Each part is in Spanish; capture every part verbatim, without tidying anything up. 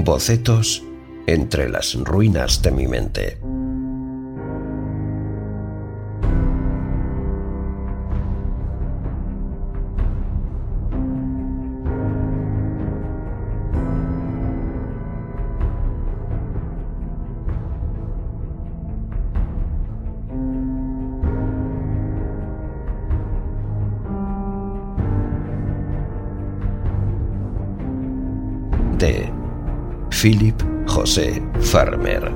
Bocetos entre las ruinas de mi mente. De Philip José Farmer.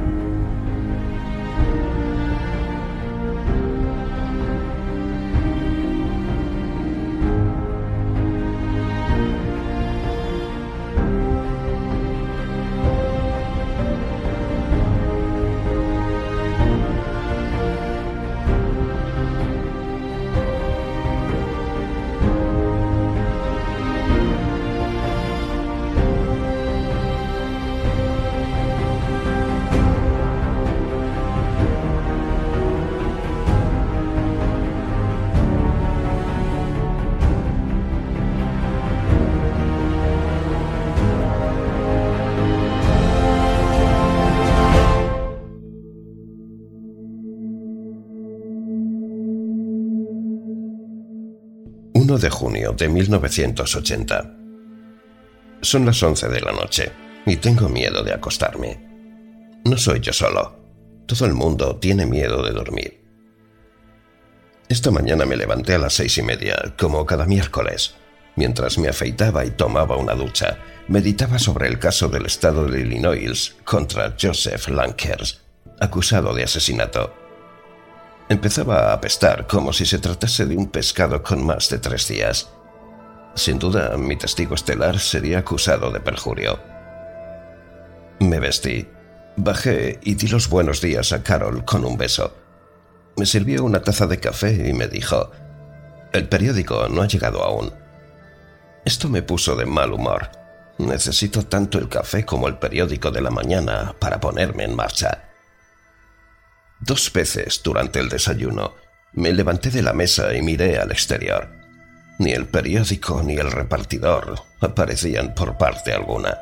uno de junio de mil novecientos ochenta. Son las once de la noche y tengo miedo de acostarme. No soy yo solo. Todo el mundo tiene miedo de dormir. Esta mañana me levanté a las seis y media, como cada miércoles. Mientras me afeitaba y tomaba una ducha, meditaba sobre el caso del estado de Illinois contra Joseph Lankers, acusado de asesinato. Empezaba a apestar como si se tratase de un pescado con más de tres días. Sin duda, mi testigo estelar sería acusado de perjurio. Me vestí, bajé y di los buenos días a Carol con un beso. Me sirvió una taza de café y me dijo: «El periódico no ha llegado aún». Esto me puso de mal humor. Necesito tanto el café como el periódico de la mañana para ponerme en marcha. Dos veces durante el desayuno me levanté de la mesa y miré al exterior. Ni el periódico ni el repartidor aparecían por parte alguna.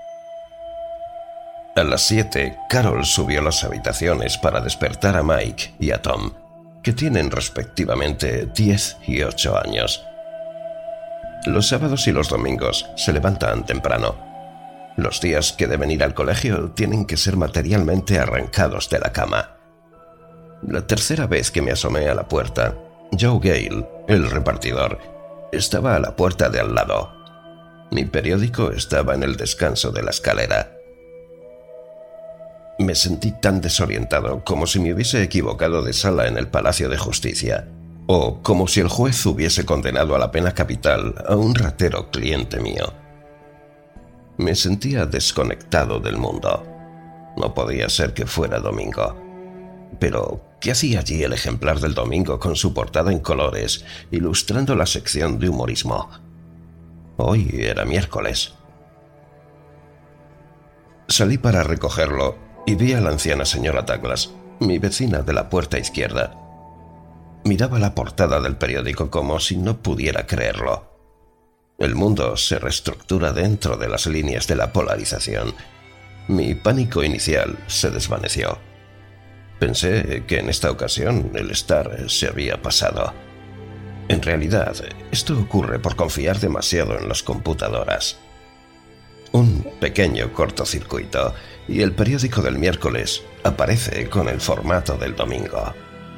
A las siete, Carol subió a las habitaciones para despertar a Mike y a Tom, que tienen respectivamente diez y ocho años. Los sábados y los domingos se levantan temprano. Los días que deben ir al colegio tienen que ser materialmente arrancados de la cama. La tercera vez que me asomé a la puerta, Joe Gale, el repartidor, estaba a la puerta de al lado. Mi periódico estaba en el descanso de la escalera. Me sentí tan desorientado como si me hubiese equivocado de sala en el Palacio de Justicia, o como si el juez hubiese condenado a la pena capital a un ratero cliente mío. Me sentía desconectado del mundo. No podía ser que fuera domingo. Pero, ¿qué hacía allí el ejemplar del domingo con su portada en colores, ilustrando la sección de humorismo? Hoy era miércoles. Salí para recogerlo y vi a la anciana señora Douglas, mi vecina de la puerta izquierda. Miraba la portada del periódico como si no pudiera creerlo. El mundo se reestructura dentro de las líneas de la polarización. Mi pánico inicial se desvaneció. Pensé que en esta ocasión el Star se había pasado. En realidad, esto ocurre por confiar demasiado en las computadoras. Un pequeño cortocircuito y el periódico del miércoles aparece con el formato del domingo.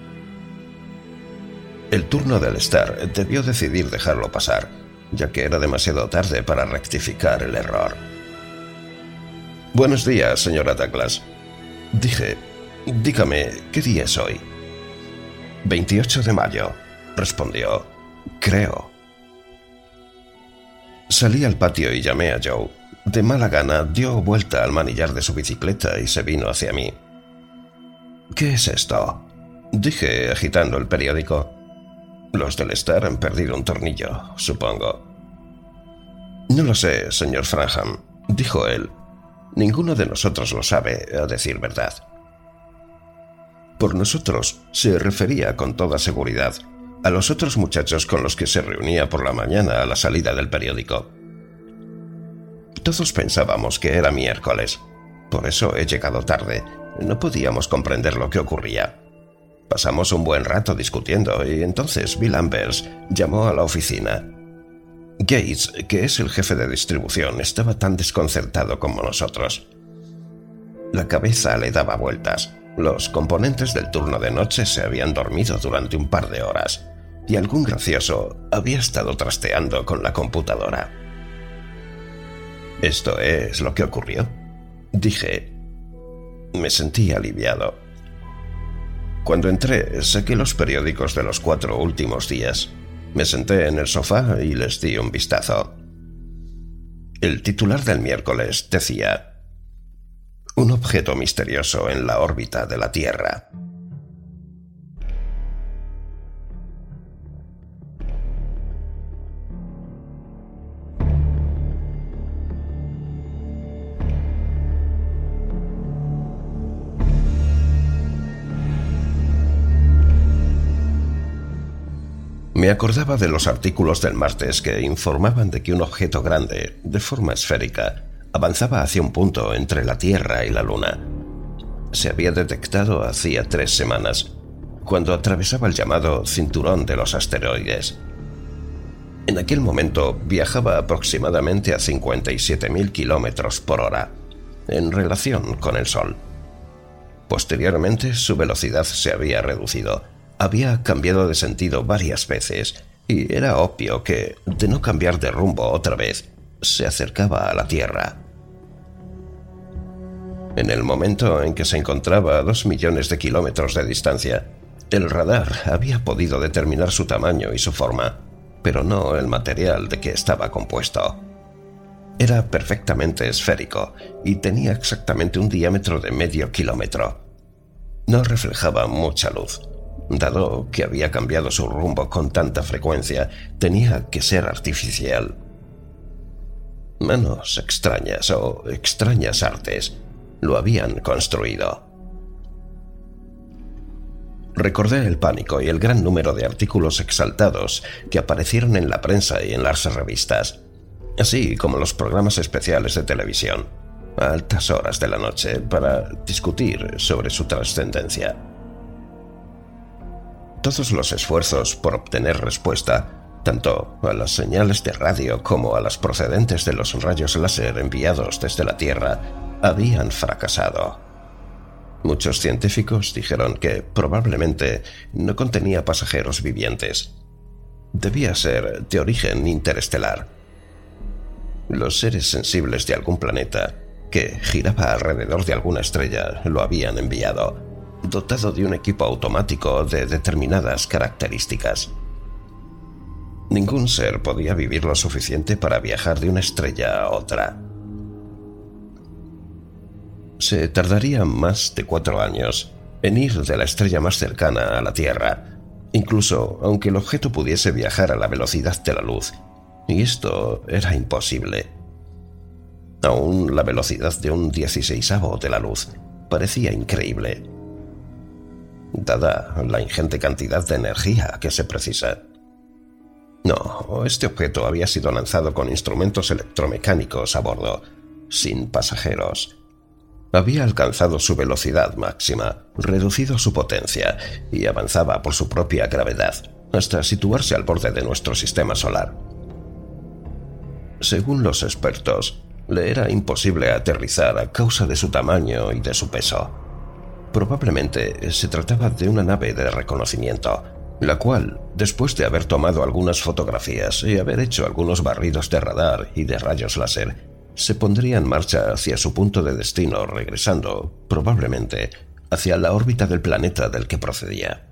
El turno del Star debió decidir dejarlo pasar, ya que era demasiado tarde para rectificar el error. «Buenos días, señora Douglas», dije. «Dígame, ¿qué día es hoy?» veintiocho de mayo, respondió. «Creo». Salí al patio y llamé a Joe. De mala gana dio vuelta al manillar de su bicicleta y se vino hacia mí. «¿Qué es esto?», dije agitando el periódico. «Los del Star han perdido un tornillo, supongo». «No lo sé, señor Franham», dijo él. «Ninguno de nosotros lo sabe, a decir verdad». Por nosotros se refería con toda seguridad a los otros muchachos con los que se reunía por la mañana a la salida del periódico. Todos pensábamos que era miércoles. Por eso he llegado tarde. No podíamos comprender lo que ocurría. Pasamos un buen rato discutiendo y entonces Bill Ambers llamó a la oficina. Gates, que es el jefe de distribución, estaba tan desconcertado como nosotros. La cabeza le daba vueltas. Los componentes del turno de noche se habían dormido durante un par de horas y algún gracioso había estado trasteando con la computadora. «¿Esto es lo que ocurrió?», dije. Me sentí aliviado. Cuando entré, saqué los periódicos de los cuatro últimos días. Me senté en el sofá y les di un vistazo. El titular del miércoles decía: «Un objeto misterioso en la órbita de la Tierra». Me acordaba de los artículos del martes que informaban de que un objeto grande, de forma esférica, avanzaba hacia un punto entre la Tierra y la Luna. Se había detectado hacía tres semanas, cuando atravesaba el llamado cinturón de los asteroides. En aquel momento viajaba aproximadamente a cincuenta y siete mil kilómetros por hora, en relación con el Sol. Posteriormente, su velocidad se había reducido. Había cambiado de sentido varias veces y era obvio que, de no cambiar de rumbo otra vez, se acercaba a la Tierra. En el momento en que se encontraba a dos millones de kilómetros de distancia, el radar había podido determinar su tamaño y su forma, pero no el material de que estaba compuesto. Era perfectamente esférico y tenía exactamente un diámetro de medio kilómetro. No reflejaba mucha luz. Dado que había cambiado su rumbo con tanta frecuencia, tenía que ser artificial. Manos extrañas o extrañas artes lo habían construido. Recordé el pánico y el gran número de artículos exaltados que aparecieron en la prensa y en las revistas, así como los programas especiales de televisión, a altas horas de la noche, para discutir sobre su trascendencia. Todos los esfuerzos por obtener respuesta, tanto a las señales de radio como a las procedentes de los rayos láser enviados desde la Tierra, habían fracasado. Muchos científicos dijeron que probablemente no contenía pasajeros vivientes. Debía ser de origen interestelar. Los seres sensibles de algún planeta que giraba alrededor de alguna estrella lo habían enviado, dotado de un equipo automático de determinadas características. Ningún ser podía vivir lo suficiente para viajar de una estrella a otra. Se tardaría más de cuatro años en ir de la estrella más cercana a la Tierra, incluso aunque el objeto pudiese viajar a la velocidad de la luz, y esto era imposible. Aún la velocidad de un dieciseisavo de la luz parecía increíble, dada la ingente cantidad de energía que se precisa. No, este objeto había sido lanzado con instrumentos electromecánicos a bordo, sin pasajeros. Había alcanzado su velocidad máxima, reducido su potencia y avanzaba por su propia gravedad, hasta situarse al borde de nuestro sistema solar. Según los expertos, le era imposible aterrizar a causa de su tamaño y de su peso. Probablemente se trataba de una nave de reconocimiento, la cual, después de haber tomado algunas fotografías y haber hecho algunos barridos de radar y de rayos láser, se pondría en marcha hacia su punto de destino, regresando, probablemente, hacia la órbita del planeta del que procedía.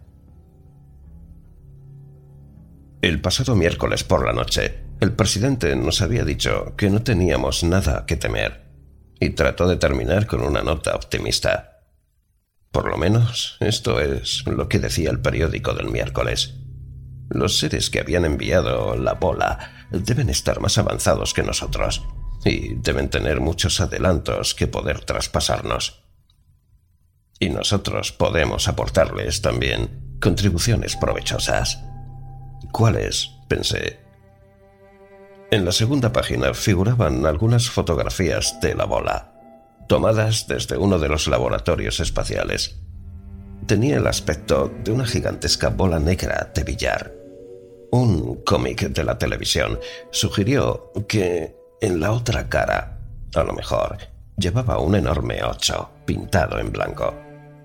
El pasado miércoles por la noche, el presidente nos había dicho que no teníamos nada que temer, y trató de terminar con una nota optimista. Por lo menos, esto es lo que decía el periódico del miércoles. Los seres que habían enviado la bola deben estar más avanzados que nosotros, y deben tener muchos adelantos que poder traspasarnos. Y nosotros podemos aportarles también contribuciones provechosas. ¿Cuáles?, pensé. En la segunda página figuraban algunas fotografías de la bola, tomadas desde uno de los laboratorios espaciales. Tenía el aspecto de una gigantesca bola negra de billar. Un cómic de la televisión sugirió que en la otra cara, a lo mejor, llevaba un enorme ocho pintado en blanco.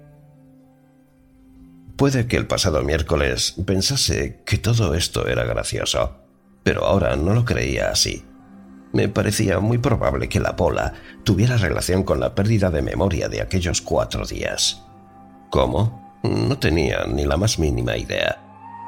Puede que el pasado miércoles pensase que todo esto era gracioso, pero ahora no lo creía así. Me parecía muy probable que la bola tuviera relación con la pérdida de memoria de aquellos cuatro días. ¿Cómo? No tenía ni la más mínima idea.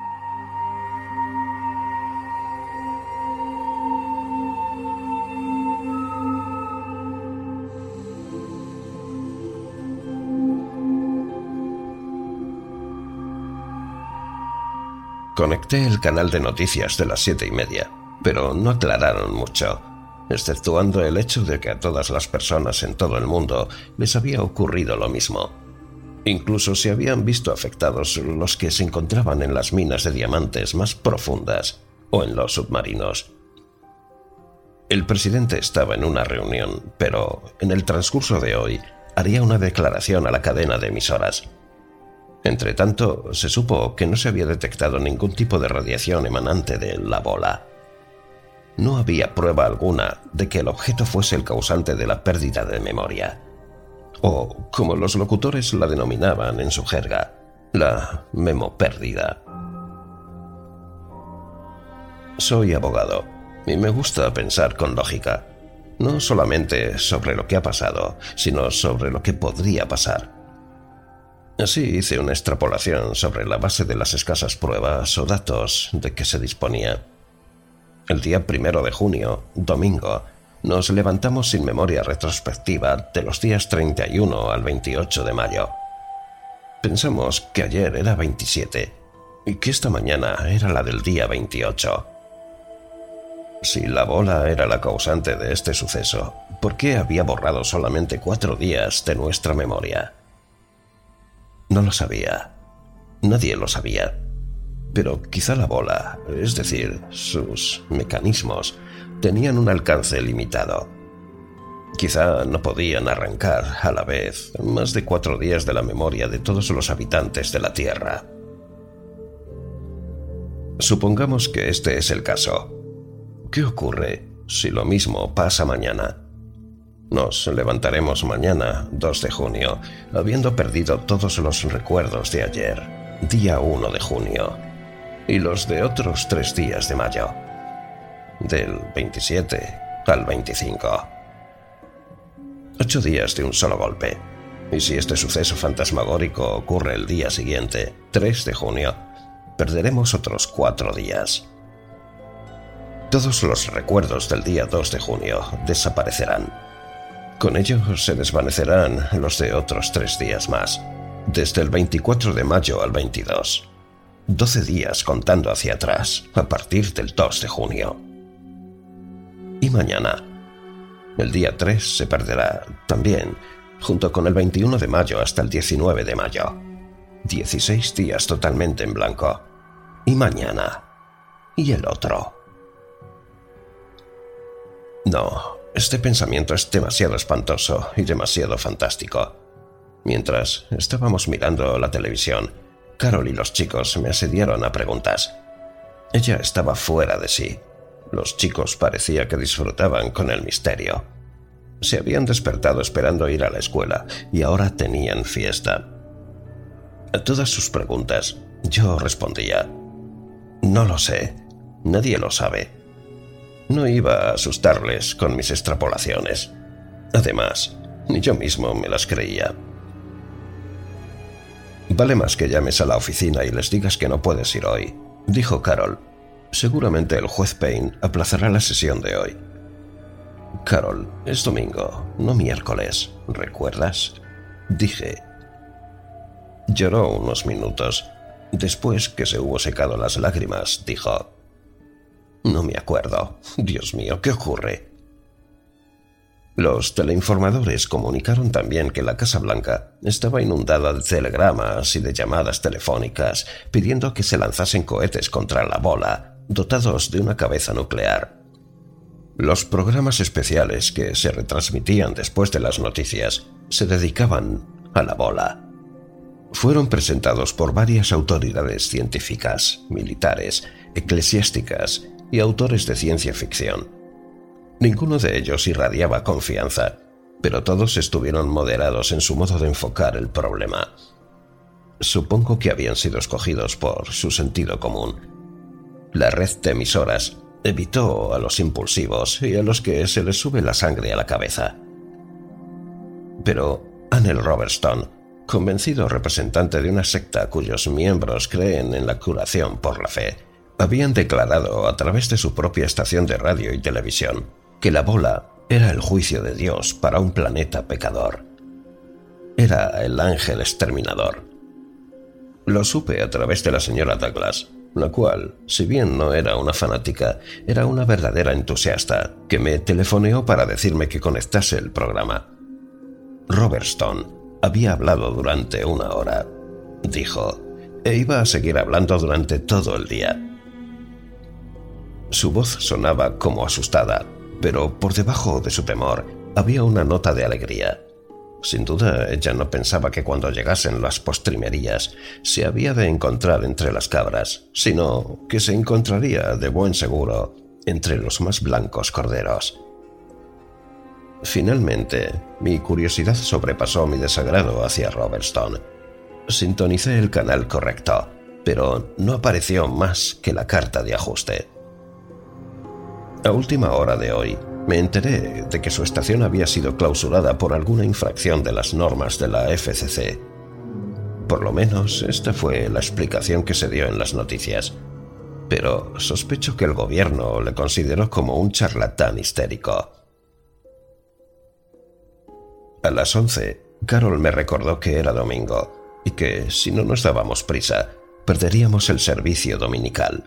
Conecté el canal de noticias de las siete y media, pero no aclararon mucho, exceptuando el hecho de que a todas las personas en todo el mundo les había ocurrido lo mismo. Incluso se habían visto afectados los que se encontraban en las minas de diamantes más profundas o en los submarinos. El presidente estaba en una reunión, pero en el transcurso de hoy haría una declaración a la cadena de emisoras. Entretanto, se supo que no se había detectado ningún tipo de radiación emanante de la bola. No había prueba alguna de que el objeto fuese el causante de la pérdida de memoria, o, como los locutores la denominaban en su jerga, la memopérdida. Soy abogado y me gusta pensar con lógica, no solamente sobre lo que ha pasado, sino sobre lo que podría pasar. Así hice una extrapolación sobre la base de las escasas pruebas o datos de que se disponía. El día primero de junio, domingo, nos levantamos sin memoria retrospectiva de los días treinta y uno al veintiocho de mayo. Pensamos que ayer era veintisiete y que esta mañana era la del día veintiocho. Si la bola era la causante de este suceso, ¿por qué había borrado solamente cuatro días de nuestra memoria? No lo sabía. Nadie lo sabía. Pero quizá la bola, es decir, sus mecanismos, tenían un alcance limitado. Quizá no podían arrancar, a la vez, más de cuatro días de la memoria de todos los habitantes de la Tierra. Supongamos que este es el caso. ¿Qué ocurre si lo mismo pasa mañana? Nos levantaremos mañana, dos de junio, habiendo perdido todos los recuerdos de ayer, día uno de junio, y los de otros tres días de mayo, del veintisiete al veinticinco. Ocho días de un solo golpe. Y si este suceso fantasmagórico ocurre el día siguiente, tres de junio, perderemos otros cuatro días. Todos los recuerdos del día dos de junio desaparecerán. Con ello se desvanecerán los de otros tres días más, desde el veinticuatro de mayo al veintidós. Doce días contando hacia atrás, a partir del dos de junio. Y mañana, el día tres se perderá también, junto con el veintiuno de mayo hasta el diecinueve de mayo. Dieciséis días totalmente en blanco. Y mañana. Y el otro. No. Este pensamiento es demasiado espantoso y demasiado fantástico. Mientras estábamos mirando la televisión, Carol y los chicos me asediaron a preguntas. Ella estaba fuera de sí. Los chicos parecía que disfrutaban con el misterio. Se habían despertado esperando ir a la escuela y ahora tenían fiesta. A todas sus preguntas, yo respondía: no lo sé, nadie lo sabe. No iba a asustarles con mis extrapolaciones. Además, ni yo mismo me las creía. Vale más que llames a la oficina y les digas que no puedes ir hoy, dijo Carol. Seguramente el juez Payne aplazará la sesión de hoy. Carol, es domingo, no miércoles, ¿recuerdas? Dije. Lloró unos minutos. Después que se hubo secado las lágrimas, dijo: no me acuerdo. Dios mío, ¿qué ocurre? Los teleinformadores comunicaron también que la Casa Blanca estaba inundada de telegramas y de llamadas telefónicas pidiendo que se lanzasen cohetes contra la bola, dotados de una cabeza nuclear. Los programas especiales que se retransmitían después de las noticias se dedicaban a la bola. Fueron presentados por varias autoridades científicas, militares, eclesiásticas y autores de ciencia ficción. Ninguno de ellos irradiaba confianza, pero todos estuvieron moderados en su modo de enfocar el problema. Supongo que habían sido escogidos por su sentido común. La red de emisoras evitó a los impulsivos y a los que se les sube la sangre a la cabeza. Pero Annel Robertson, convencido representante de una secta cuyos miembros creen en la curación por la fe, habían declarado a través de su propia estación de radio y televisión que la bola era el juicio de Dios para un planeta pecador. Era el ángel exterminador. Lo supe a través de la señora Douglas, la cual, si bien no era una fanática, era una verdadera entusiasta, que me telefoneó para decirme que conectase el programa. Robertson había hablado durante una hora, dijo, e iba a seguir hablando durante todo el día. Su voz sonaba como asustada, pero por debajo de su temor había una nota de alegría. Sin duda, ella no pensaba que cuando llegasen las postrimerías se había de encontrar entre las cabras, sino que se encontraría de buen seguro entre los más blancos corderos. Finalmente, mi curiosidad sobrepasó mi desagrado hacia Robertson. Sintonicé el canal correcto, pero no apareció más que la carta de ajuste. A última hora de hoy, me enteré de que su estación había sido clausurada por alguna infracción de las normas de la F C C. Por lo menos, esta fue la explicación que se dio en las noticias. Pero sospecho que el gobierno le consideró como un charlatán histérico. A las once, Carol me recordó que era domingo y que, si no nos dábamos prisa, perderíamos el servicio dominical.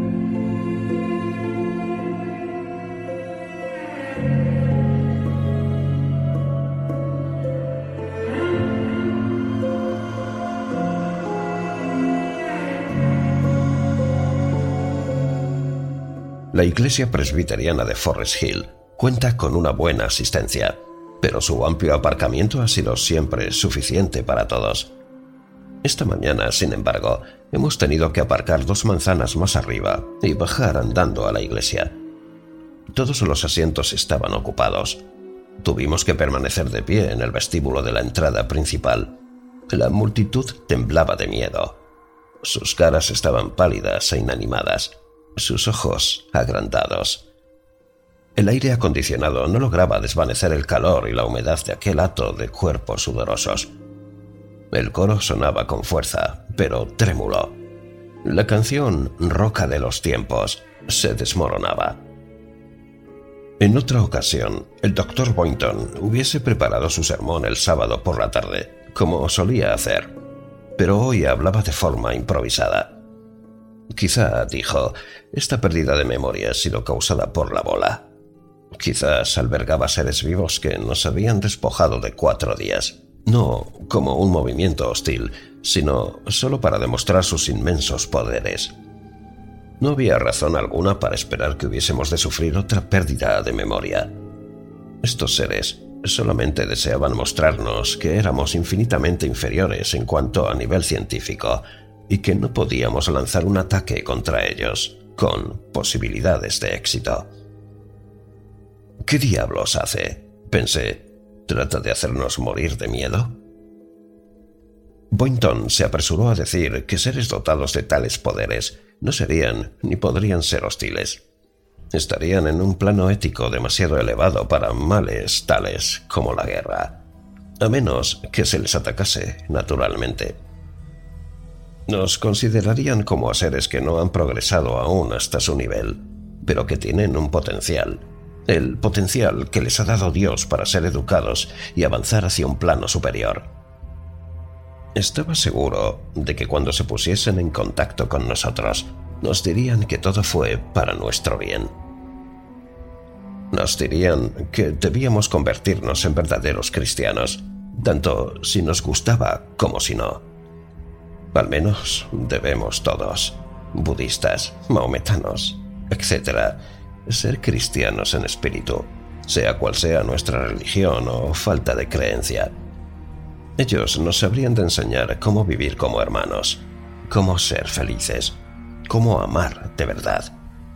La iglesia presbiteriana de Forest Hill cuenta con una buena asistencia, pero su amplio aparcamiento ha sido siempre suficiente para todos. Esta mañana, sin embargo, hemos tenido que aparcar dos manzanas más arriba y bajar andando a la iglesia. Todos los asientos estaban ocupados. Tuvimos que permanecer de pie en el vestíbulo de la entrada principal. La multitud temblaba de miedo. Sus caras estaban pálidas e inanimadas, sus ojos agrandados. El aire acondicionado no lograba desvanecer el calor y la humedad de aquel hato de cuerpos sudorosos. El coro sonaba con fuerza, pero trémulo. La canción roca de los tiempos se desmoronaba. En otra ocasión, el doctor Boynton hubiese preparado su sermón el sábado por la tarde, como solía hacer, pero hoy hablaba de forma improvisada. Quizá, dijo, esta pérdida de memoria ha sido causada por la bola. Quizás albergaba seres vivos que nos habían despojado de cuatro días, no como un movimiento hostil, sino solo para demostrar sus inmensos poderes. No había razón alguna para esperar que hubiésemos de sufrir otra pérdida de memoria. Estos seres solamente deseaban mostrarnos que éramos infinitamente inferiores en cuanto a nivel científico y que no podíamos lanzar un ataque contra ellos con posibilidades de éxito. ¿Qué diablos hace?, pensé. ¿Trata de hacernos morir de miedo? Boynton se apresuró a decir que seres dotados de tales poderes no serían ni podrían ser hostiles. Estarían en un plano ético demasiado elevado para males tales como la guerra, a menos que se les atacase naturalmente. Nos considerarían como a seres que no han progresado aún hasta su nivel, pero que tienen un potencial, el potencial que les ha dado Dios para ser educados y avanzar hacia un plano superior. Estaba seguro de que cuando se pusiesen en contacto con nosotros, nos dirían que todo fue para nuestro bien. Nos dirían que debíamos convertirnos en verdaderos cristianos, tanto si nos gustaba como si no. Al menos debemos todos, budistas, mahometanos, etcétera, ser cristianos en espíritu, sea cual sea nuestra religión o falta de creencia. Ellos nos habrían de enseñar cómo vivir como hermanos, cómo ser felices, cómo amar de verdad.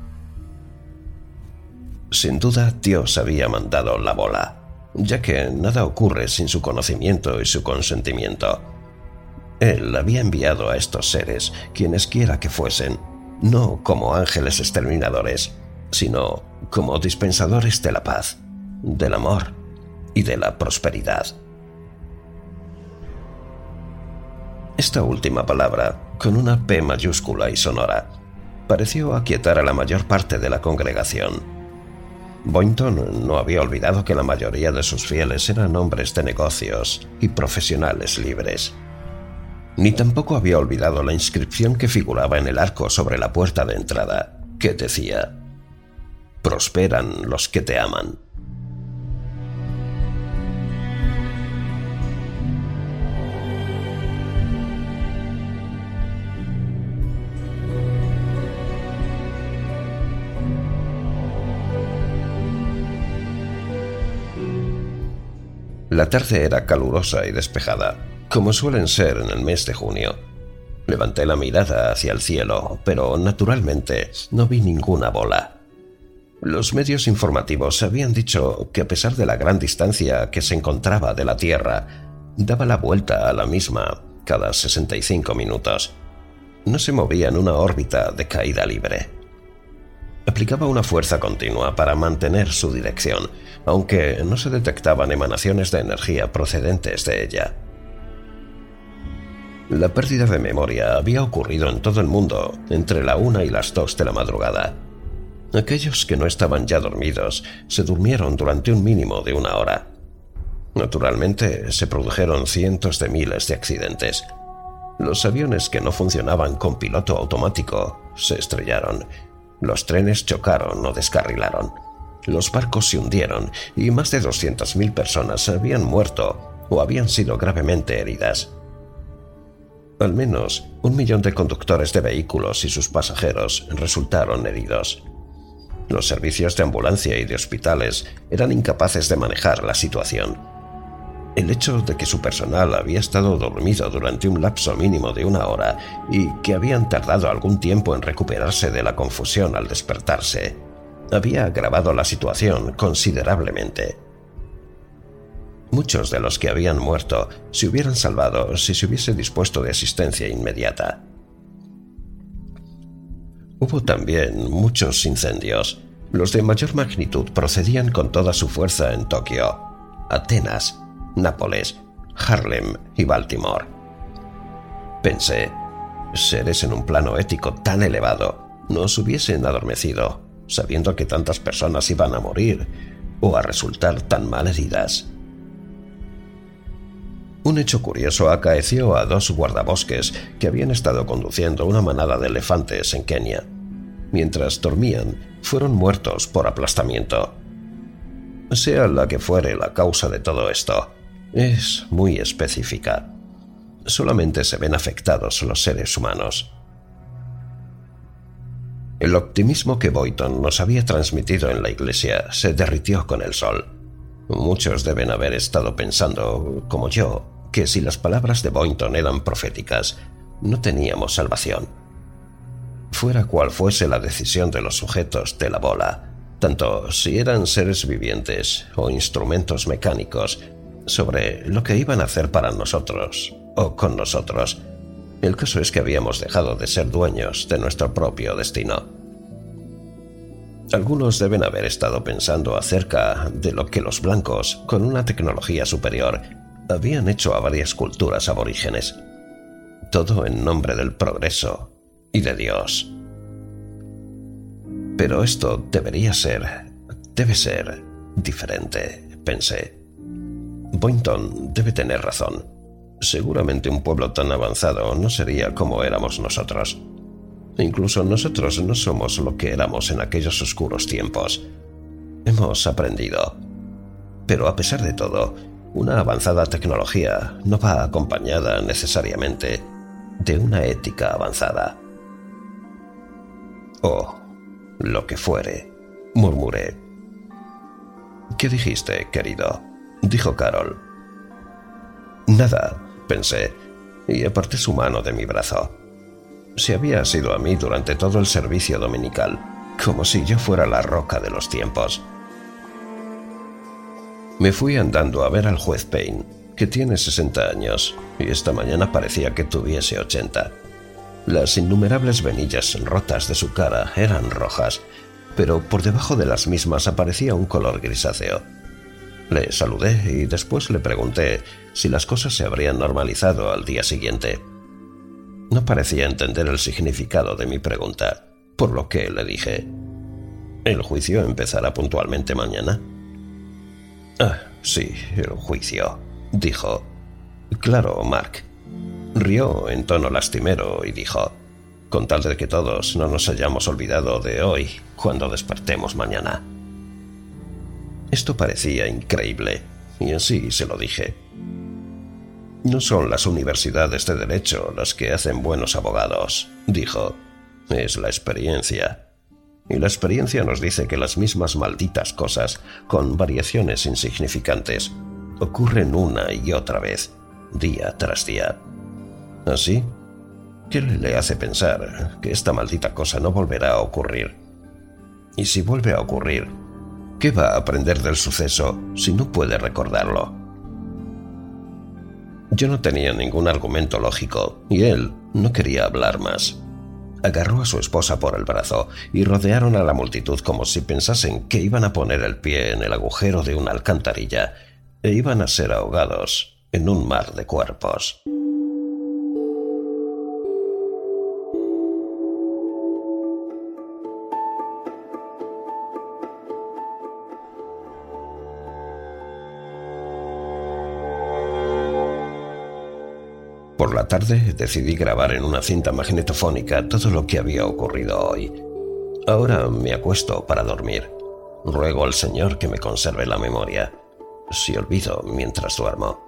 Sin duda, Dios había mandado la bola, ya que nada ocurre sin su conocimiento y su consentimiento. Él había enviado a estos seres, quienes quiera que fuesen, no como ángeles exterminadores, sino como dispensadores de la paz, del amor y de la prosperidad. Esta última palabra, con una P mayúscula y sonora, pareció aquietar a la mayor parte de la congregación. Boynton no había olvidado que la mayoría de sus fieles eran hombres de negocios y profesionales libres. Ni tampoco había olvidado la inscripción que figuraba en el arco sobre la puerta de entrada, que decía: «Prosperan los que te aman». La tarde era calurosa y despejada, como suelen ser en el mes de junio. Levanté la mirada hacia el cielo, pero naturalmente no vi ninguna bola. Los medios informativos habían dicho que a pesar de la gran distancia que se encontraba de la Tierra, daba la vuelta a la misma cada sesenta y cinco minutos. No se movía en una órbita de caída libre. Aplicaba una fuerza continua para mantener su dirección, aunque no se detectaban emanaciones de energía procedentes de ella. La pérdida de memoria había ocurrido en todo el mundo entre la una y las dos de la madrugada. Aquellos que no estaban ya dormidos se durmieron durante un mínimo de una hora. Naturalmente, se produjeron cientos de miles de accidentes. Los aviones que no funcionaban con piloto automático se estrellaron. Los trenes chocaron o descarrilaron. Los barcos se hundieron y más de doscientas mil personas habían muerto o habían sido gravemente heridas. Al menos un millón de conductores de vehículos y sus pasajeros resultaron heridos. Los servicios de ambulancia y de hospitales eran incapaces de manejar la situación. El hecho de que su personal había estado dormido durante un lapso mínimo de una hora y que habían tardado algún tiempo en recuperarse de la confusión al despertarse, había agravado la situación considerablemente. Muchos de los que habían muerto se hubieran salvado si se hubiese dispuesto de asistencia inmediata. Hubo también muchos incendios. Los de mayor magnitud procedían con toda su fuerza en Tokio, Atenas, Nápoles, Harlem y Baltimore. Pensé, seres en un plano ético tan elevado no se hubiesen adormecido, sabiendo que tantas personas iban a morir o a resultar tan mal heridas. Un hecho curioso acaeció a dos guardabosques que habían estado conduciendo una manada de elefantes en Kenia. Mientras dormían, fueron muertos por aplastamiento. Sea la que fuere la causa de todo esto, es muy específica. Solamente se ven afectados los seres humanos. El optimismo que Boynton nos había transmitido en la iglesia se derritió con el sol. Muchos deben haber estado pensando, como yo, que si las palabras de Boynton eran proféticas, no teníamos salvación. Fuera cual fuese la decisión de los sujetos de la bola, tanto si eran seres vivientes o instrumentos mecánicos, sobre lo que iban a hacer para nosotros o con nosotros, el caso es que habíamos dejado de ser dueños de nuestro propio destino. Algunos deben haber estado pensando acerca de lo que los blancos, con una tecnología superior, habían hecho a varias culturas aborígenes. Todo en nombre del progreso y de Dios. Pero esto debería ser, debe ser, diferente, pensé. Boynton debe tener razón. Seguramente un pueblo tan avanzado no sería como éramos nosotros. Incluso nosotros no somos lo que éramos en aquellos oscuros tiempos. Hemos aprendido. Pero a pesar de todo, una avanzada tecnología no va acompañada necesariamente de una ética avanzada. O lo que fuere, murmuré. «¿Qué dijiste, querido?», dijo Carol. «Nada», pensé, y aparté su mano de mi brazo. Si había sido a mí durante todo el servicio dominical, como si yo fuera la roca de los tiempos. Me fui andando a ver al juez Payne, que tiene sesenta años, y esta mañana parecía que tuviese ochenta. Las innumerables venillas rotas de su cara eran rojas, pero por debajo de las mismas aparecía un color grisáceo. Le saludé y después le pregunté si las cosas se habrían normalizado al día siguiente. No parecía entender el significado de mi pregunta, por lo que le dije: «¿El juicio empezará puntualmente mañana?». «Ah, sí, el juicio», dijo. «Claro, Mark». Rió en tono lastimero y dijo: «Con tal de que todos no nos hayamos olvidado de hoy cuando despertemos mañana». Esto parecía increíble, y así se lo dije. «No son las universidades de derecho las que hacen buenos abogados», dijo. «Es la experiencia. Y la experiencia nos dice que las mismas malditas cosas, con variaciones insignificantes, ocurren una y otra vez, día tras día. ¿Así? ¿Qué le hace pensar que esta maldita cosa no volverá a ocurrir? Y si vuelve a ocurrir, ¿qué va a aprender del suceso si no puede recordarlo?». Yo no tenía ningún argumento lógico, y él no quería hablar más. Agarró a su esposa por el brazo y rodearon a la multitud como si pensasen que iban a poner el pie en el agujero de una alcantarilla e iban a ser ahogados en un mar de cuerpos. Por la tarde decidí grabar en una cinta magnetofónica todo lo que había ocurrido hoy. Ahora me acuesto para dormir. Ruego al Señor que me conserve la memoria, si olvido mientras duermo.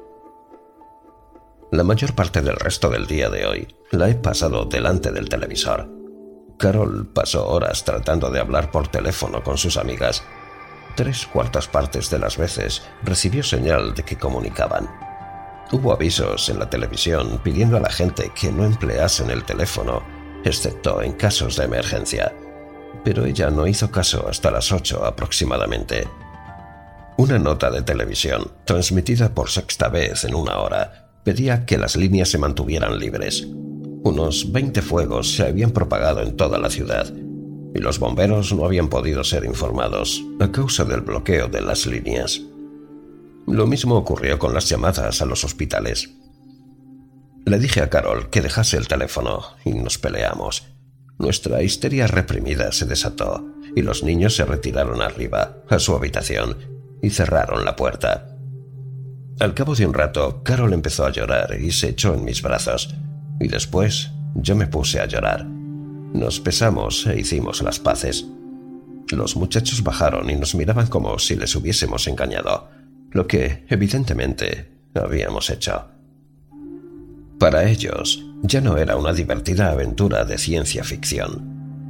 La mayor parte del resto del día de hoy la he pasado delante del televisor. Carol pasó horas tratando de hablar por teléfono con sus amigas. Tres cuartas partes de las veces recibió señal de que comunicaban. Hubo avisos en la televisión pidiendo a la gente que no empleasen el teléfono, excepto en casos de emergencia. Pero ella no hizo caso hasta las ocho aproximadamente. Una nota de televisión, transmitida por sexta vez en una hora, pedía que las líneas se mantuvieran libres. Unos veinte fuegos se habían propagado en toda la ciudad, y los bomberos no habían podido ser informados a causa del bloqueo de las líneas. Lo mismo ocurrió con las llamadas a los hospitales. Le dije a Carol que dejase el teléfono y nos peleamos. Nuestra histeria reprimida se desató y los niños se retiraron arriba, a su habitación, y cerraron la puerta. Al cabo de un rato, Carol empezó a llorar y se echó en mis brazos, y después yo me puse a llorar. Nos besamos e hicimos las paces. Los muchachos bajaron y nos miraban como si les hubiésemos engañado, lo que, evidentemente, habíamos hecho. Para ellos, ya no era una divertida aventura de ciencia ficción.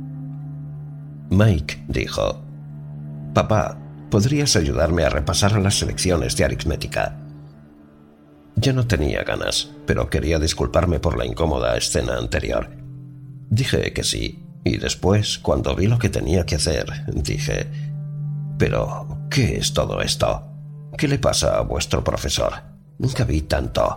Mike dijo: «Papá, ¿podrías ayudarme a repasar las lecciones de aritmética?». Yo no tenía ganas, pero quería disculparme por la incómoda escena anterior. Dije que sí, y después, cuando vi lo que tenía que hacer, dije: «¿Pero qué es todo esto? ¿Qué le pasa a vuestro profesor? Nunca vi tanto».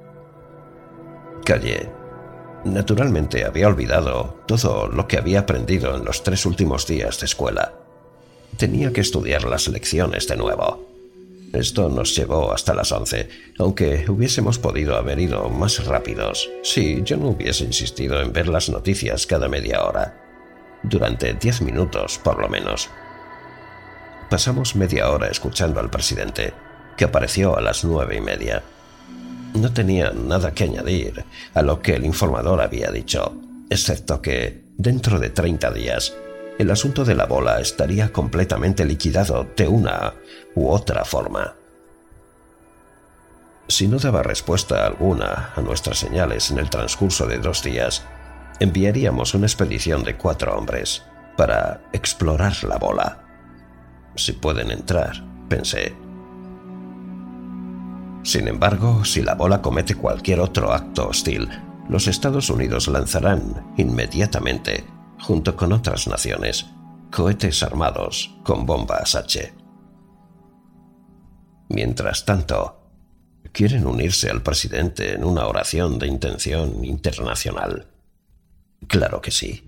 Callé. Naturalmente había olvidado todo lo que había aprendido en los tres últimos días de escuela. Tenía que estudiar las lecciones de nuevo. Esto nos llevó hasta las once, aunque hubiésemos podido haber ido más rápidos si yo no hubiese insistido en ver las noticias cada media hora. Durante diez minutos, por lo menos. Pasamos media hora escuchando al presidente, que apareció a las nueve y media. No tenía nada que añadir a lo que el informador había dicho, excepto que, dentro de treinta días, el asunto de la bola estaría completamente liquidado de una u otra forma. Si no daba respuesta alguna a nuestras señales en el transcurso de dos días, enviaríamos una expedición de cuatro hombres, para explorar la bola. Si pueden entrar, pensé. Sin embargo, si la bola comete cualquier otro acto hostil, los Estados Unidos lanzarán inmediatamente, junto con otras naciones, cohetes armados con bombas H. Mientras tanto, ¿quieren unirse al presidente en una oración de intención internacional? Claro que sí.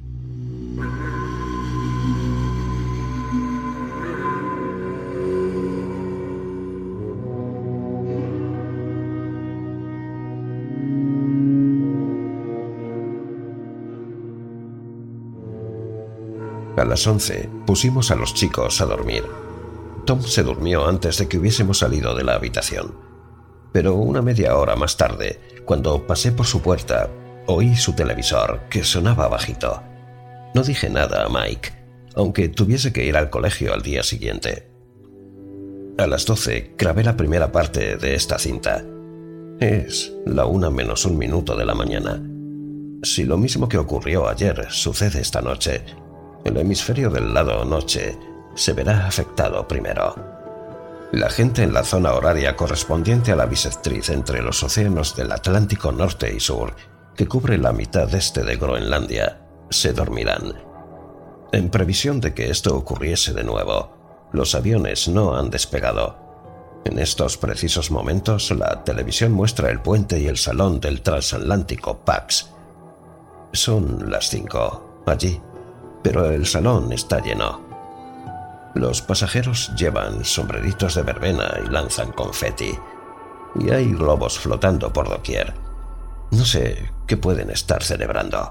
A las once pusimos a los chicos a dormir. Tom se durmió antes de que hubiésemos salido de la habitación. Pero una media hora más tarde, cuando pasé por su puerta, oí su televisor, que sonaba bajito. No dije nada a Mike, aunque tuviese que ir al colegio al día siguiente. A las doce grabé la primera parte de esta cinta. Es la una menos un minuto de la mañana. Si lo mismo que ocurrió ayer sucede esta noche, el hemisferio del lado noche se verá afectado primero. La gente en la zona horaria correspondiente a la bisectriz entre los océanos del Atlántico Norte y Sur, que cubre la mitad este de Groenlandia, se dormirán. En previsión de que esto ocurriese de nuevo, los aviones no han despegado. En estos precisos momentos, la televisión muestra el puente y el salón del transatlántico Pax. Son las cinco, allí, pero el salón está lleno. Los pasajeros llevan sombreritos de verbena y lanzan confeti, y hay globos flotando por doquier. No sé qué pueden estar celebrando.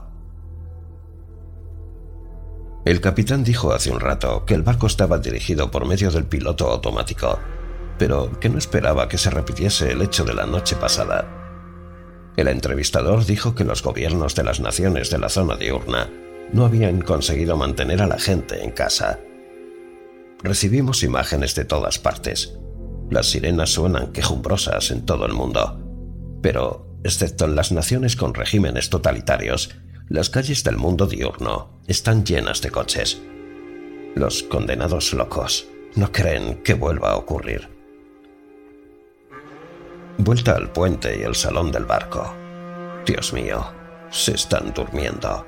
El capitán dijo hace un rato que el barco estaba dirigido por medio del piloto automático, pero que no esperaba que se repitiese el hecho de la noche pasada. El entrevistador dijo que los gobiernos de las naciones de la zona diurna no habían conseguido mantener a la gente en casa. Recibimos imágenes de todas partes. Las sirenas suenan quejumbrosas en todo el mundo, pero, excepto en las naciones con regímenes totalitarios, las calles del mundo diurno están llenas de coches. Los condenados locos no creen que vuelva a ocurrir. Vuelta al puente y el salón del barco. Dios mío, se están durmiendo.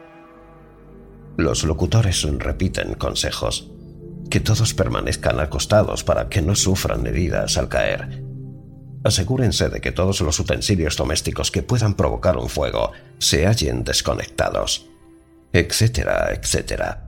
Los locutores repiten consejos. Que todos permanezcan acostados para que no sufran heridas al caer. Asegúrense de que todos los utensilios domésticos que puedan provocar un fuego se hallen desconectados, etcétera, etcétera.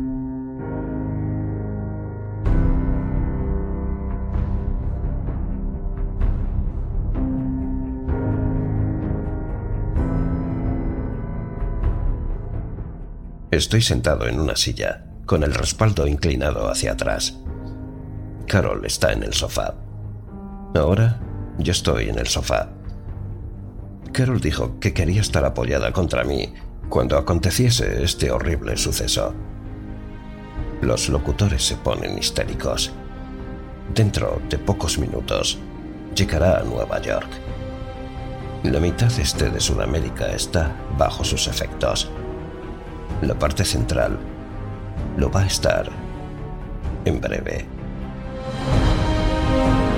Estoy sentado en una silla, con el respaldo inclinado hacia atrás. Carol está en el sofá. Ahora yo estoy en el sofá. Carol dijo que quería estar apoyada contra mí cuando aconteciese este horrible suceso. Los locutores se ponen histéricos. Dentro de pocos minutos llegará a Nueva York. La mitad este de Sudamérica está bajo sus efectos. La parte central lo va a estar en breve.